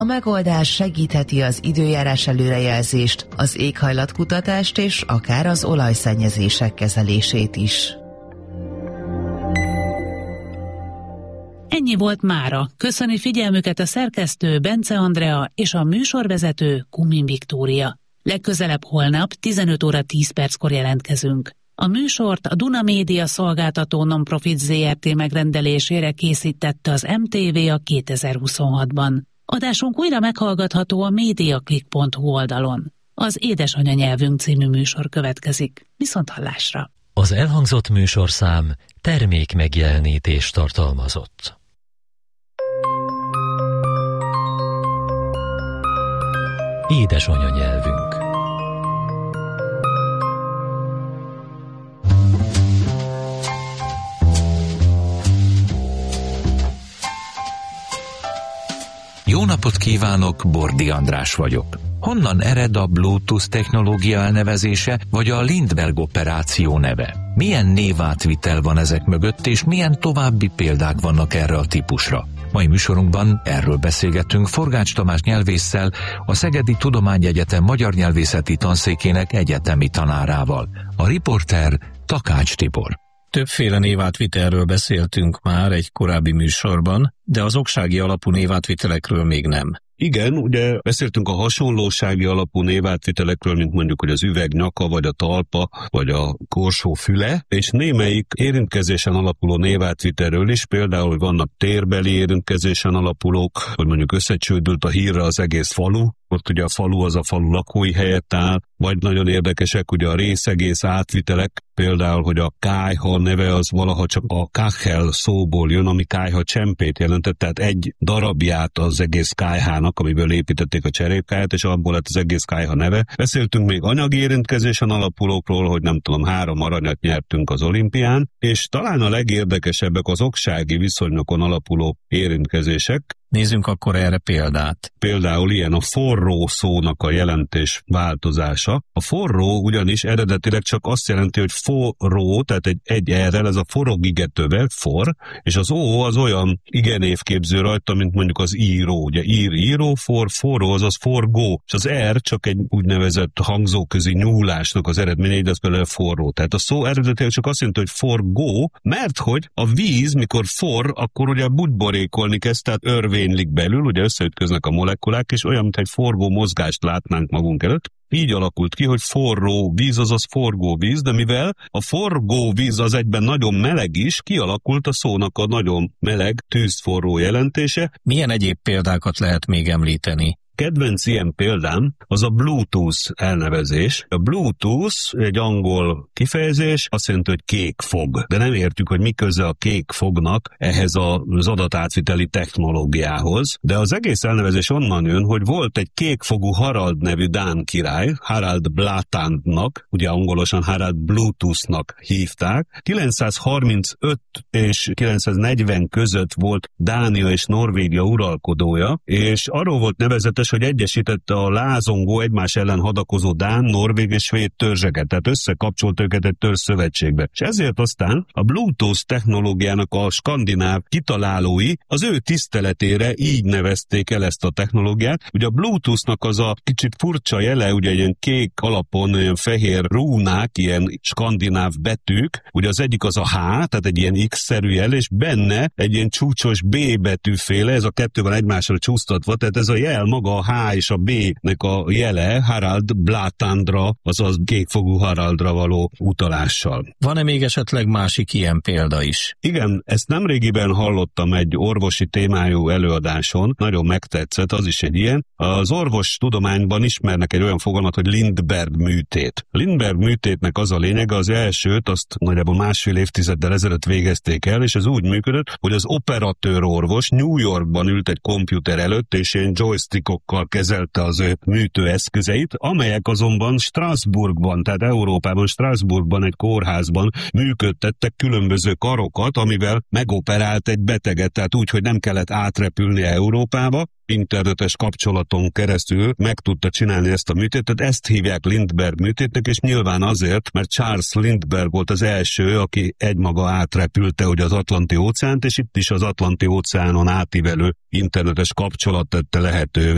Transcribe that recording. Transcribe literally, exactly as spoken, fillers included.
A megoldás segítheti az időjárás előrejelzést, az éghajlatkutatást és akár az olajszennyezések kezelését is. Ennyi volt mára. Köszöni figyelmüket a szerkesztő Bence Andrea és a műsorvezető Kumin Viktória. Legközelebb holnap tizenöt óra tíz perckor jelentkezünk. A műsort a Duna Média Szolgáltató Nonprofit zé er té megrendelésére készítette az em té vé a kétezer-huszonhatban. Adásunk újra meghallgatható a mediaclick pont hu oldalon. Az Édesanyanyelvünk című műsor következik. Viszonthallásra! Az elhangzott műsorszám termék megjelenítést tartalmazott. Édesanyanyelvünk. Jó napot kívánok, Bordi András vagyok. Honnan ered a Bluetooth technológia elnevezése, vagy a Lindbergh operáció neve? Milyen névátvitel van ezek mögött, és milyen további példák vannak erre a típusra? Mai műsorunkban erről beszélgettünk Forgács Tamás nyelvésszel, a Szegedi Tudományegyetem magyar nyelvészeti tanszékének egyetemi tanárával. A riporter Takács Tibor. Többféle névátvitelről beszéltünk már egy korábbi műsorban, de az oksági alapú névátvitelekről még nem. Igen, ugye beszéltünk a hasonlósági alapú névátvitelekről, mint mondjuk, hogy az üveg nyaka, vagy a talpa, vagy a korsó füle, és némelyik érintkezésen alapuló névátvitelről is, például, hogy vannak térbeli érintkezésen alapulók, hogy mondjuk összecsődült a hírra az egész falu, ott ugye a falu az a falu lakói helyett áll, vagy nagyon érdekesek ugye a részegész átvitelek, például, hogy a kályha neve az valaha csak a kachel szóból jön, ami kályha csempét jelentett, tehát egy darabját az egész kályhának, amiből építették a cserépkályát, és abból lett az egész kályha neve. Beszéltünk még anyagi érintkezésen alapulókról, hogy nem tudom, három aranyat nyertünk az olimpián, és talán a legérdekesebbek az oksági viszonyokon alapuló érintkezések. Nézzünk akkor erre példát. Például ilyen a forró szónak a jelentés változása. A forró ugyanis eredetileg csak azt jelenti, hogy forró, tehát egy, egy errel, ez a forog igetöve, for, és az ó az olyan igenévképző rajta, mint mondjuk az író. Ugye ír, író, for, forró, azaz forgó, és az er csak egy úgynevezett hangzóközi nyúlásnak az eredménye, így az például forró. Tehát a szó eredetileg csak azt jelenti, hogy forgó, mert hogy a víz, mikor for, akkor ugye bugyborékolni kezd, tehát örvé belül, ugye összeütköznek a molekulák, és olyan, mint egy forgó mozgást látnánk magunk előtt. Így alakult ki, hogy forró víz, azaz forgó víz, de mivel a forgó víz az egyben nagyon meleg is, kialakult a szónak a nagyon meleg, tűzforró jelentése. Milyen egyéb példákat lehet még említeni? Kedvenc ilyen példám az a Bluetooth elnevezés. A Bluetooth egy angol kifejezés, azt jelenti, hogy kék fog. De nem értjük, hogy mi köze a kék fognak ehhez az adatátviteli technológiához. De az egész elnevezés onnan jön, hogy volt egy kékfogú Harald nevű dán király, Harald Blatandnak, ugye angolosan Harald Bluetoothnak hívták. kilencszázharmincöt és kilencszáznegyven között volt Dánia és Norvégia uralkodója, és arról volt nevezetes, hogy egyesítette a lázongó, egymás ellen hadakozó dán, norvég és svéd törzseket, tehát összekapcsolt őket egy törzs szövetségbe. És ezért aztán a Bluetooth technológiának a skandináv kitalálói az ő tiszteletére így nevezték el ezt a technológiát. Ugye a Bluetoothnak az a kicsit furcsa jele, ugye ilyen kék alapon olyan fehér rúnák, ilyen skandináv betűk, ugye az egyik az a H, tehát egy ilyen X-szerű jel, és benne egy ilyen csúcsos B betűféle, ez a kettő van egymásra csúsztatva, tehát ez a jel maga a H és a B-nek a jele Harald Blatandra, azaz kékfogú Haraldra való utalással. Van-e még esetleg másik ilyen példa is? Igen, ezt nemrégiben hallottam egy orvosi témájú előadáson, nagyon megtetszett, az is egy ilyen. Az orvos tudományban ismernek egy olyan fogalmat, hogy Lindbergh műtét. Lindbergh műtétnek az a lényege, az elsőt, azt nagyjából másfél évtizeddel ezelőtt végezték el, és ez úgy működött, hogy az operatőr orvos New Yorkban ült egy komputer előtt, és ilyen joystickokkal kezelte az ő műtőeszközeit, amelyek azonban Strasbourgban, tehát Európában, Strasbourgban egy kórházban működtettek különböző karokat, amivel megoperált egy beteget, tehát úgy, hogy nem kellett átrepülni Európába, internetes kapcsolaton keresztül meg tudta csinálni ezt a műtétet, ezt hívják Lindbergh műtétnek, és nyilván azért, mert Charles Lindbergh volt az első, aki egymaga átrepülte ugye az Atlanti óceánt, és itt is az Atlanti óceánon átívelő internetes kapcsolat tette lehetővé